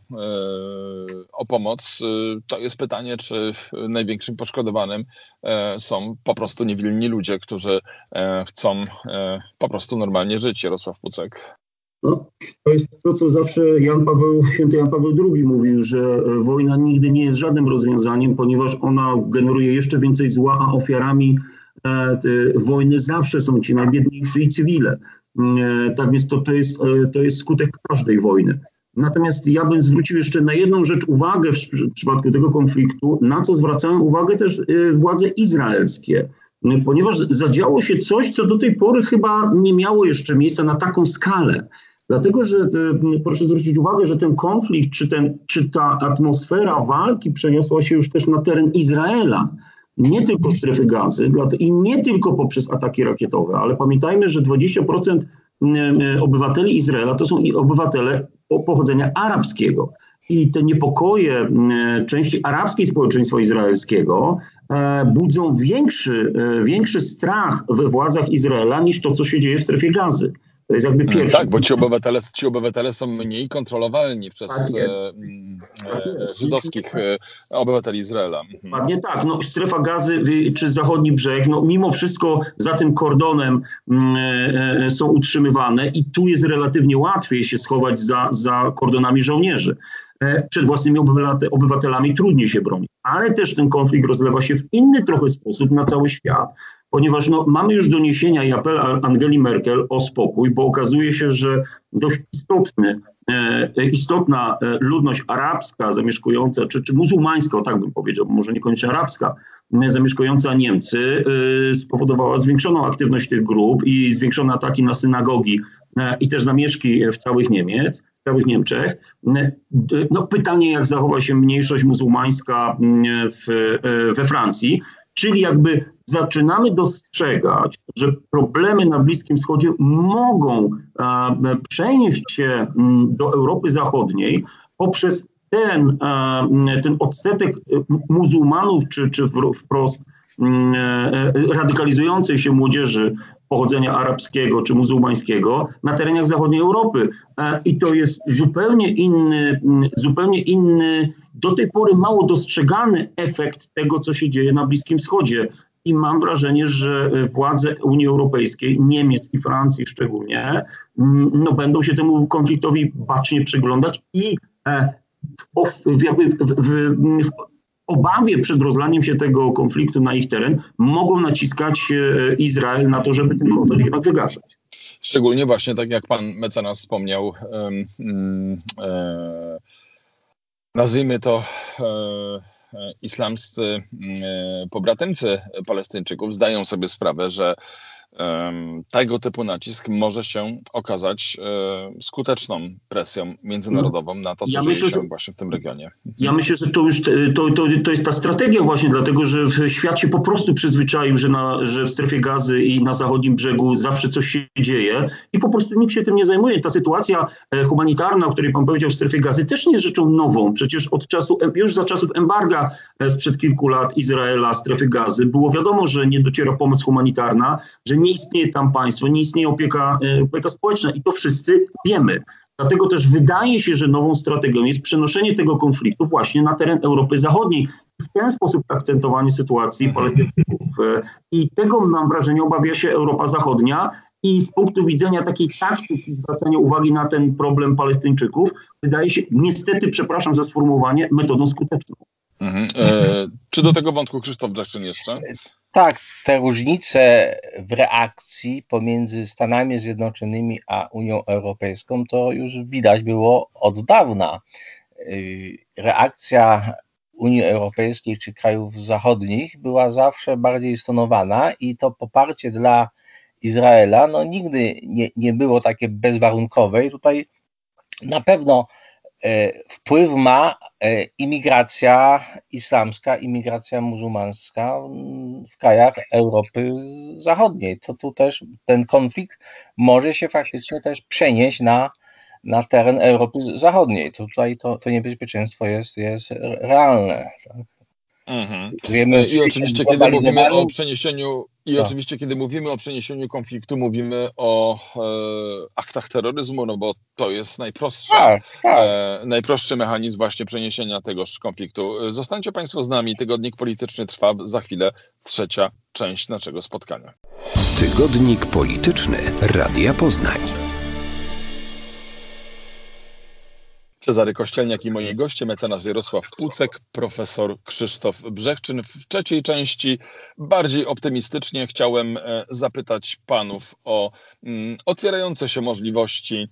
o pomoc. To jest pytanie, czy największym poszkodowanym są po prostu niewinni ludzie, którzy chcą po prostu normalnie żyć. Jarosław Pucek. No, to jest to, co zawsze święty Jan Paweł II mówił, że wojna nigdy nie jest żadnym rozwiązaniem, ponieważ ona generuje jeszcze więcej zła, a ofiarami wojny zawsze są ci najbiedniejsi i cywile. Tak więc to jest skutek każdej wojny. Natomiast ja bym zwrócił jeszcze na jedną rzecz uwagę w przypadku tego konfliktu, na co zwracają uwagę też władze izraelskie. Ponieważ zadziało się coś, co do tej pory chyba nie miało jeszcze miejsca na taką skalę. Dlatego, że proszę zwrócić uwagę, że ten konflikt, czy ta atmosfera walki przeniosła się już też na teren Izraela. Nie tylko strefy Gazy i nie tylko poprzez ataki rakietowe, ale pamiętajmy, że 20% obywateli Izraela to są obywatele pochodzenia arabskiego. I te niepokoje części arabskiej społeczeństwa izraelskiego budzą większy strach we władzach Izraela niż to, co się dzieje w strefie Gazy. To jest jakby pierwsze. Tak, bo ci obywatele są mniej kontrolowalni przez żydowskich obywateli Izraela. Dokładnie tak. No, strefa Gazy czy zachodni brzeg, no, mimo wszystko za tym kordonem są utrzymywane i tu jest relatywnie łatwiej się schować za kordonami żołnierzy. Przed własnymi obywatelami trudniej się broni. Ale też ten konflikt rozlewa się w inny trochę sposób na cały świat, ponieważ mamy już doniesienia i apel Angeli Merkel o spokój, bo okazuje się, że dość istotna ludność arabska zamieszkująca, czy muzułmańska, tak bym powiedział, może niekoniecznie arabska, zamieszkująca Niemcy, spowodowała zwiększoną aktywność tych grup i zwiększone ataki na synagogi i też zamieszki w całych Niemczech. No, pytanie, jak zachowa się mniejszość muzułmańska we Francji, czyli jakby zaczynamy dostrzegać, że problemy na Bliskim Wschodzie mogą przenieść się do Europy Zachodniej poprzez ten odsetek muzułmanów, czy wprost radykalizującej się młodzieży pochodzenia arabskiego czy muzułmańskiego na terenach zachodniej Europy. I to jest zupełnie inny, do tej pory mało dostrzegany efekt tego, co się dzieje na Bliskim Wschodzie. I mam wrażenie, że władze Unii Europejskiej, Niemiec i Francji szczególnie, będą się temu konfliktowi bacznie przyglądać i w obawie przed rozlaniem się tego konfliktu na ich teren mogą naciskać Izrael na to, żeby ten konflikt jednak wygaszać. Szczególnie właśnie, tak jak pan mecenas wspomniał, nazwijmy to islamscy pobratymcy Palestyńczyków zdają sobie sprawę, że tego typu nacisk może się okazać skuteczną presją międzynarodową na to, co dzieje się właśnie w tym regionie. Ja myślę, że to jest ta strategia właśnie, dlatego że świat się po prostu przyzwyczaił, że w strefie Gazy i na zachodnim brzegu zawsze coś się dzieje i po prostu nikt się tym nie zajmuje. Ta sytuacja humanitarna, o której pan powiedział w strefie Gazy, też nie jest rzeczą nową. Przecież już za czasów embarga sprzed kilku lat Izraela, strefy Gazy, było wiadomo, że nie dociera pomoc humanitarna, że nie istnieje tam państwo, nie istnieje opieka społeczna i to wszyscy wiemy. Dlatego też wydaje się, że nową strategią jest przenoszenie tego konfliktu właśnie na teren Europy Zachodniej. W ten sposób akcentowanie sytuacji Palestyńczyków. I tego, mam wrażenie, obawia się Europa Zachodnia i z punktu widzenia takiej taktyki zwracania uwagi na ten problem Palestyńczyków wydaje się niestety, przepraszam za sformułowanie, metodą skuteczną. Czy do tego wątku Krzysztof Brzeszczyn jeszcze? Tak, te różnice w reakcji pomiędzy Stanami Zjednoczonymi a Unią Europejską to już widać było od dawna. Reakcja Unii Europejskiej czy krajów zachodnich była zawsze bardziej stonowana i to poparcie dla Izraela nigdy nie było takie bezwarunkowe i tutaj na pewno wpływ ma imigracja islamska, imigracja muzułmańska w krajach Europy Zachodniej. To tu też ten konflikt może się faktycznie też przenieść na teren Europy Zachodniej. Tutaj to niebezpieczeństwo jest realne. Tak? Wiemy, I oczywiście, kiedy mówimy o przeniesieniu kiedy mówimy o przeniesieniu konfliktu, mówimy o aktach terroryzmu, bo to jest najprostszy mechanizm właśnie przeniesienia tegoż konfliktu. Zostańcie Państwo z nami, Tygodnik Polityczny trwa, za chwilę trzecia część naszego spotkania. Tygodnik Polityczny Radia Poznań. Cezary Kościelniak i moi goście, mecenas Jarosław Pucek, profesor Krzysztof Brzechczyn. W trzeciej części bardziej optymistycznie chciałem zapytać panów o otwierające się możliwości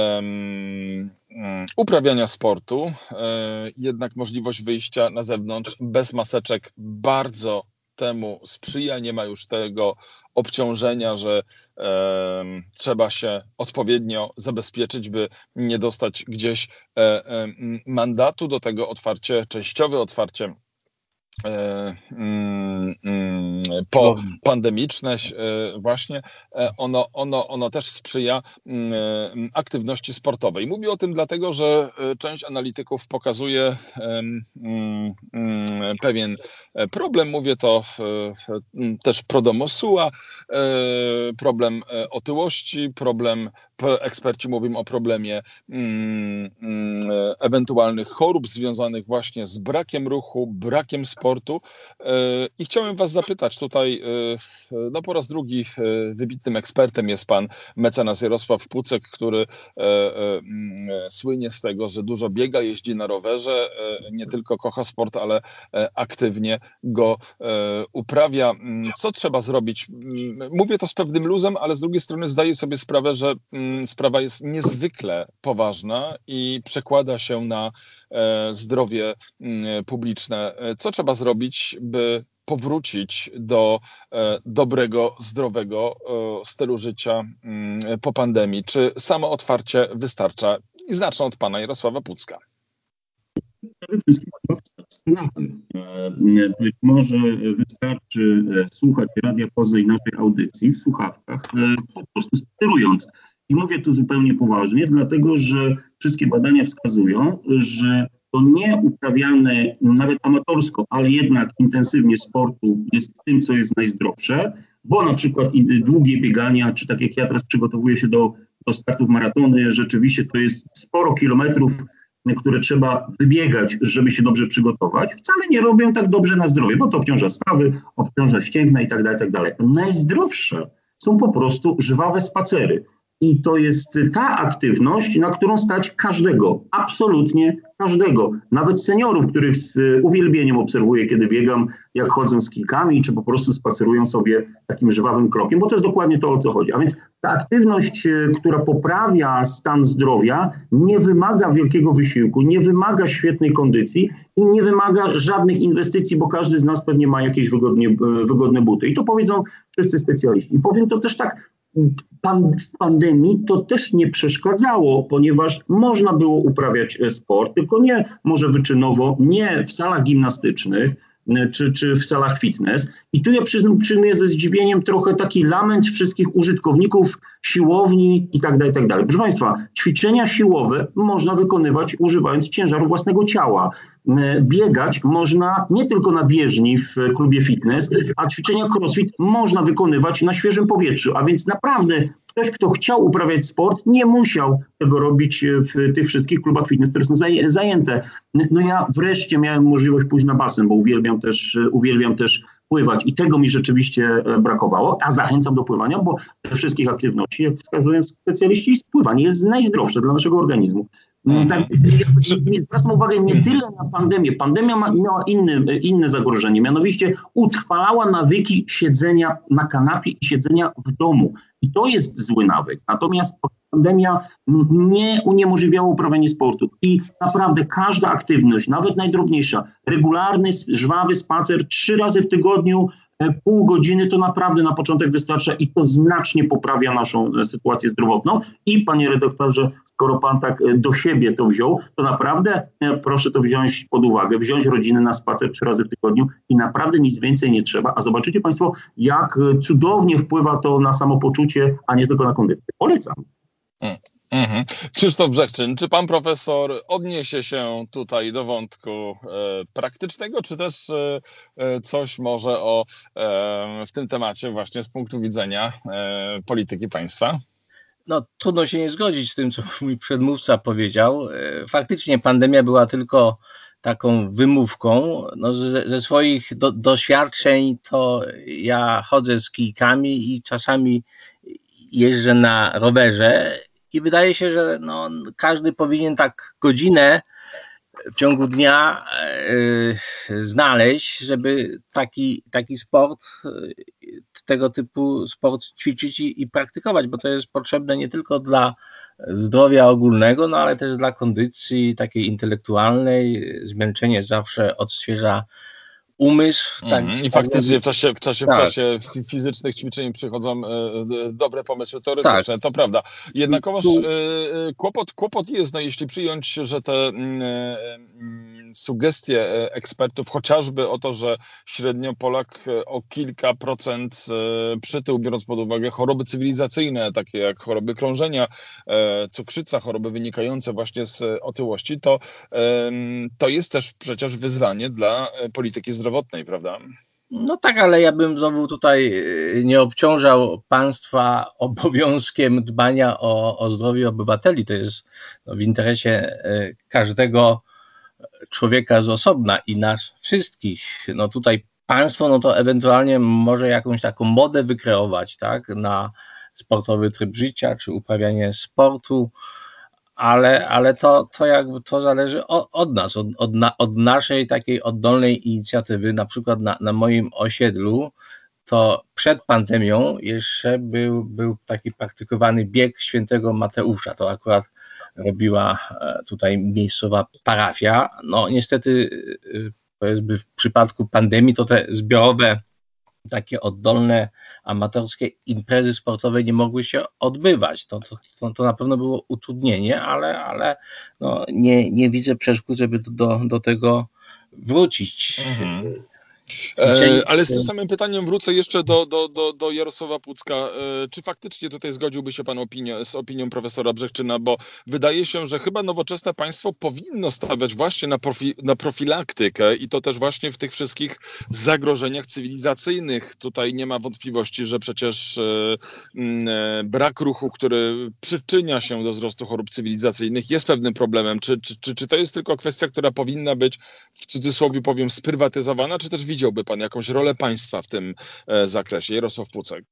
uprawiania sportu, jednak możliwość wyjścia na zewnątrz bez maseczek bardzo temu sprzyja, nie ma już tego obciążenia, że trzeba się odpowiednio zabezpieczyć, by nie dostać gdzieś mandatu. Do tego częściowe otwarcie pandemiczne właśnie, ono też sprzyja aktywności sportowej. Mówię o tym dlatego, że część analityków pokazuje pewien problem, mówię to też pro domo sua, problem otyłości, eksperci mówią o problemie ewentualnych chorób związanych właśnie z brakiem ruchu, brakiem sportu. I chciałem was zapytać tutaj, po raz drugi wybitnym ekspertem jest pan mecenas Jarosław Pucek, który słynie z tego, że dużo biega, jeździ na rowerze, nie tylko kocha sport, ale aktywnie go uprawia. Co trzeba zrobić? Mówię to z pewnym luzem, ale z drugiej strony zdaję sobie sprawę, że sprawa jest niezwykle poważna i przekłada się na zdrowie publiczne. Co trzeba zrobić, by powrócić do dobrego, zdrowego stylu życia po pandemii? Czy samo otwarcie wystarcza? I zacznę od pana Jarosława Pucka. Przede wszystkim być może wystarczy słuchać Radia Poznań naszej audycji w słuchawkach, po prostu sterując. I mówię tu zupełnie poważnie, dlatego że wszystkie badania wskazują, że to nie uprawiane nawet amatorsko, ale jednak intensywnie sportu jest tym, co jest najzdrowsze, bo na przykład długie biegania, czy tak jak ja teraz przygotowuję się do startów maratony, rzeczywiście to jest sporo kilometrów, które trzeba wybiegać, żeby się dobrze przygotować, wcale nie robią tak dobrze na zdrowie, bo to obciąża stawy, obciąża ścięgna i tak dalej. Najzdrowsze są po prostu żwawe spacery. I to jest ta aktywność, na którą stać każdego, absolutnie każdego. Nawet seniorów, których z uwielbieniem obserwuję, kiedy biegam, jak chodzą z kijkami, czy po prostu spacerują sobie takim żwawym krokiem, bo to jest dokładnie to, o co chodzi. A więc ta aktywność, która poprawia stan zdrowia, nie wymaga wielkiego wysiłku, nie wymaga świetnej kondycji i nie wymaga żadnych inwestycji, bo każdy z nas pewnie ma jakieś wygodne buty. I to powiedzą wszyscy specjaliści. I powiem to też tak, w pandemii to też nie przeszkadzało, ponieważ można było uprawiać sport, tylko nie może wyczynowo, nie w salach gimnastycznych czy w salach fitness. I tu ja przyjmuję ze zdziwieniem trochę taki lament wszystkich użytkowników siłowni i tak dalej. Proszę Państwa, ćwiczenia siłowe można wykonywać używając ciężaru własnego ciała. Biegać można nie tylko na bieżni w klubie fitness, a ćwiczenia crossfit można wykonywać na świeżym powietrzu. A więc naprawdę ktoś, kto chciał uprawiać sport, nie musiał tego robić w tych wszystkich klubach fitness, które są zajęte. No ja wreszcie miałem możliwość pójść na basen, bo uwielbiam też pływać i tego mi rzeczywiście brakowało, a zachęcam do pływania, bo ze wszystkich aktywności, jak wskazują specjaliści, pływanie jest najzdrowsze dla naszego organizmu. Tak, zwracam uwagę nie tyle na pandemię. Pandemia miała inne zagrożenie, mianowicie utrwalała nawyki siedzenia na kanapie i siedzenia w domu. I to jest zły nawyk. Natomiast pandemia nie uniemożliwiała uprawiania sportu. I naprawdę każda aktywność, nawet najdrobniejsza, regularny, żwawy spacer 3 razy w tygodniu, pół godziny, to naprawdę na początek wystarcza i to znacznie poprawia naszą sytuację zdrowotną. I panie redaktorze, skoro pan tak do siebie to wziął, to naprawdę proszę to wziąć pod uwagę, wziąć rodzinę na spacer 3 razy w tygodniu i naprawdę nic więcej nie trzeba. A zobaczycie państwo, jak cudownie wpływa to na samopoczucie, a nie tylko na kondycję. Polecam. Krzysztof Brzechczyn, czy pan profesor odniesie się tutaj do wątku praktycznego, czy też coś może w tym temacie właśnie z punktu widzenia polityki państwa? No, trudno się nie zgodzić z tym, co mój przedmówca powiedział. Faktycznie pandemia była tylko taką wymówką. No, ze swoich doświadczeń to ja chodzę z kijkami i czasami jeżdżę na rowerze i wydaje się, że każdy powinien tak godzinę w ciągu dnia znaleźć, żeby taki sport, tego typu sport ćwiczyć i praktykować, bo to jest potrzebne nie tylko dla zdrowia ogólnego, ale też dla kondycji takiej intelektualnej. Zmęczenie zawsze odświeża umysł. I faktycznie w czasie fizycznych ćwiczeń przychodzą dobre pomysły teoretyczne, to prawda. Jednakowoż kłopot jest, jeśli przyjąć, że te sugestie ekspertów, chociażby o to, że średnio Polak o kilka procent przytył, biorąc pod uwagę choroby cywilizacyjne, takie jak choroby krążenia, cukrzyca, choroby wynikające właśnie z otyłości, to jest też przecież wyzwanie dla polityki zdrowotnej, prawda? No tak, ale ja bym znowu tutaj nie obciążał państwa obowiązkiem dbania o zdrowie obywateli. To jest w interesie każdego człowieka z osobna i nas wszystkich. Tutaj państwo to ewentualnie może jakąś taką modę wykreować, tak, na sportowy tryb życia czy uprawianie sportu, ale to zależy od nas, od naszej takiej oddolnej inicjatywy. Na przykład na moim osiedlu to przed pandemią jeszcze był taki praktykowany bieg Świętego Mateusza. To akurat robiła tutaj miejscowa parafia. Niestety powiedzmy w przypadku pandemii to te zbiorowe, takie oddolne, amatorskie imprezy sportowe nie mogły się odbywać. To na pewno było utrudnienie, ale nie widzę przeszkód, żeby do tego wrócić. Ale z tym samym pytaniem wrócę jeszcze do Jarosława Pucka. Czy faktycznie tutaj zgodziłby się pan z opinią profesora Brzechczyna, bo wydaje się, że chyba nowoczesne państwo powinno stawiać właśnie na profilaktykę i to też właśnie w tych wszystkich zagrożeniach cywilizacyjnych. Tutaj nie ma wątpliwości, że przecież brak ruchu, który przyczynia się do wzrostu chorób cywilizacyjnych, jest pewnym problemem. Czy to jest tylko kwestia, która powinna być, w cudzysłowie powiem, sprywatyzowana, czy też widziałby pan jakąś rolę państwa w tym zakresie? Jarosław Pucek.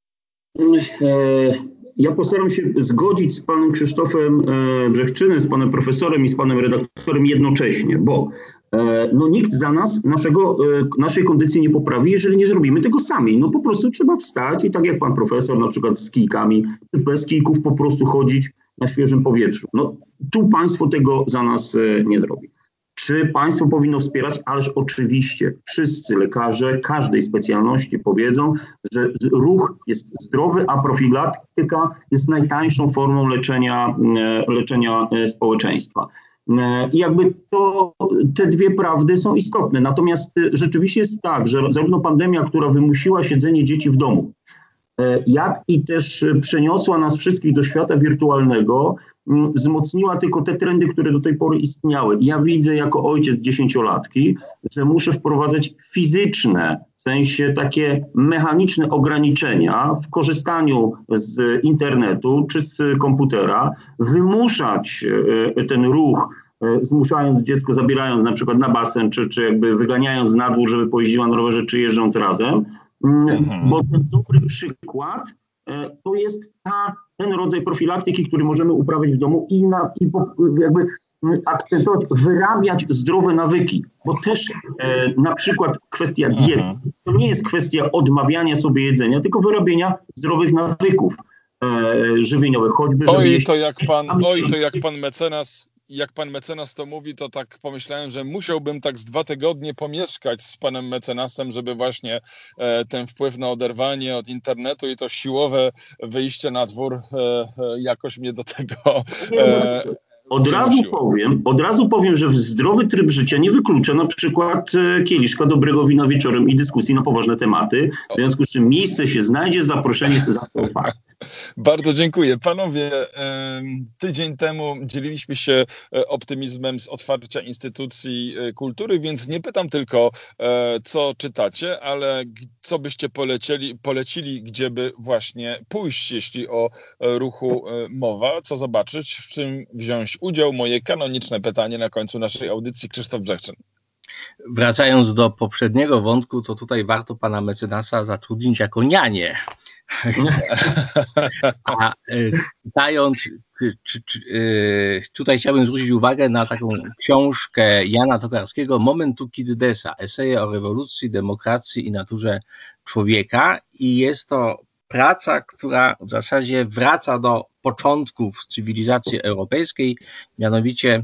Ja postaram się zgodzić z panem Krzysztofem Brzechczynem, z panem profesorem i z panem redaktorem jednocześnie, bo nikt za nas naszej kondycji nie poprawi, jeżeli nie zrobimy tego sami. Po prostu trzeba wstać i tak jak pan profesor, na przykład z kijkami, czy bez kijków po prostu chodzić na świeżym powietrzu. Tu państwo tego za nas nie zrobi. Czy państwo powinno wspierać? Ależ oczywiście wszyscy lekarze każdej specjalności powiedzą, że ruch jest zdrowy, a profilaktyka jest najtańszą formą leczenia społeczeństwa. I jakby te dwie prawdy są istotne. Natomiast rzeczywiście jest tak, że zarówno pandemia, która wymusiła siedzenie dzieci w domu, jak i też przeniosła nas wszystkich do świata wirtualnego, wzmocniła tylko te trendy, które do tej pory istniały. Ja widzę jako ojciec 10-latki, że muszę wprowadzać fizyczne, w sensie takie mechaniczne ograniczenia w korzystaniu z internetu czy z komputera, wymuszać ten ruch, zmuszając dziecko, zabierając na przykład na basen, czy jakby wyganiając na dwór, żeby pojeździła na rowerze, czy jeżdżąc razem. Bo ten dobry przykład to jest ten rodzaj profilaktyki, który możemy uprawiać w domu i jakby akcentować, wyrabiać zdrowe nawyki, bo też na przykład kwestia diety to nie jest kwestia odmawiania sobie jedzenia, tylko wyrabiania zdrowych nawyków żywieniowych, choćby żeby jak pan mecenas to mówi, to tak pomyślałem, że musiałbym tak z 2 tygodnie pomieszkać z panem mecenasem, żeby właśnie ten wpływ na oderwanie od internetu i to siłowe wyjście na dwór jakoś mnie do tego... Od razu powiem, że zdrowy tryb życia nie wyklucza na przykład kieliszka dobrego wina wieczorem i dyskusji na poważne tematy, w związku z czym miejsce się znajdzie, zaproszenie jest zawsze otwarte. Bardzo dziękuję. Panowie, tydzień temu dzieliliśmy się optymizmem z otwarcia instytucji kultury, więc nie pytam tylko, co czytacie, ale co byście polecili, gdzie by właśnie pójść, jeśli o ruchu mowa, co zobaczyć, w czym wziąć udział. Moje kanoniczne pytanie na końcu naszej audycji. Krzysztof Brzechczyn. Wracając do poprzedniego wątku, to tutaj warto pana mecenasa zatrudnić jako nianię. A czytając, tutaj chciałbym zwrócić uwagę na taką książkę Jana Tokarskiego Moment Tukidydesa, eseje o rewolucji, demokracji i naturze człowieka, i jest to praca, która w zasadzie wraca do początków cywilizacji europejskiej, mianowicie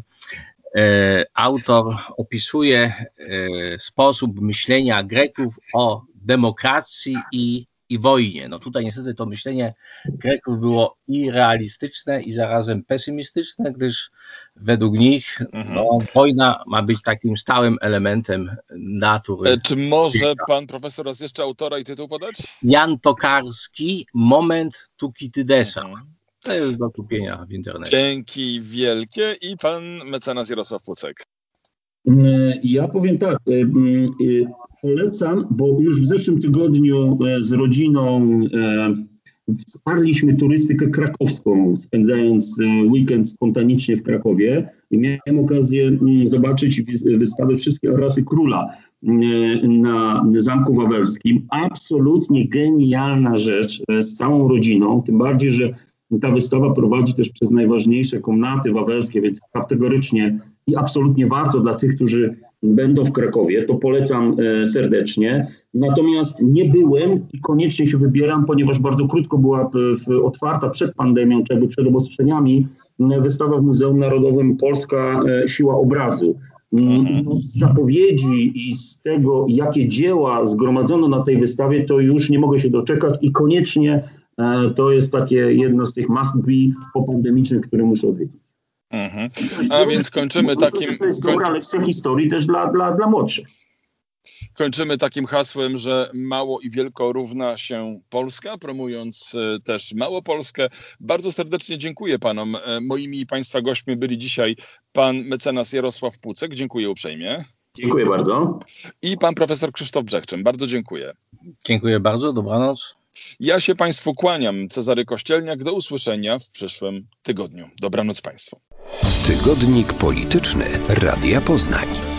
autor opisuje sposób myślenia Greków o demokracji i wojnie. No tutaj niestety to myślenie Greków było i realistyczne, i zarazem pesymistyczne, gdyż według nich wojna ma być takim stałym elementem natury. Czy może pan profesor raz jeszcze autora i tytuł podać? Jan Tokarski, Moment Tukidydesa. To jest do kupienia w internecie. Dzięki wielkie. I pan mecenas Jarosław Pucek. Ja powiem tak, polecam, bo już w zeszłym tygodniu z rodziną wsparliśmy turystykę krakowską, spędzając weekend spontanicznie w Krakowie i miałem okazję zobaczyć wystawę Wszystkie Orasy Króla na Zamku Wawelskim. Absolutnie genialna rzecz z całą rodziną, tym bardziej, że ta wystawa prowadzi też przez najważniejsze komnaty wawelskie, więc kategorycznie i absolutnie warto dla tych, którzy będą w Krakowie, to polecam serdecznie. Natomiast nie byłem i koniecznie się wybieram, ponieważ bardzo krótko była otwarta przed pandemią, czy jakby przed obostrzeniami, wystawa w Muzeum Narodowym Polska Siła Obrazu. Z zapowiedzi i z tego, jakie dzieła zgromadzono na tej wystawie, to już nie mogę się doczekać i koniecznie to jest takie jedno z tych must be popandemicznych, które muszę odwiedzić. A więc kończymy takim... To jest dobra lekcja historii też dla młodszych. Kończymy takim hasłem, że mało i wielko równa się Polska, promując też Małopolskę. Bardzo serdecznie dziękuję panom. Moimi i państwa gośćmi byli dzisiaj pan mecenas Jarosław Pucek. Dziękuję uprzejmie. Dziękuję bardzo. I pan profesor Krzysztof Brzechczyn. Bardzo dziękuję. Dziękuję bardzo. Dobranoc. Ja się państwu kłaniam. Cezary Kościelniak. Do usłyszenia w przyszłym tygodniu. Dobranoc państwu. Tygodnik Polityczny Radia Poznań.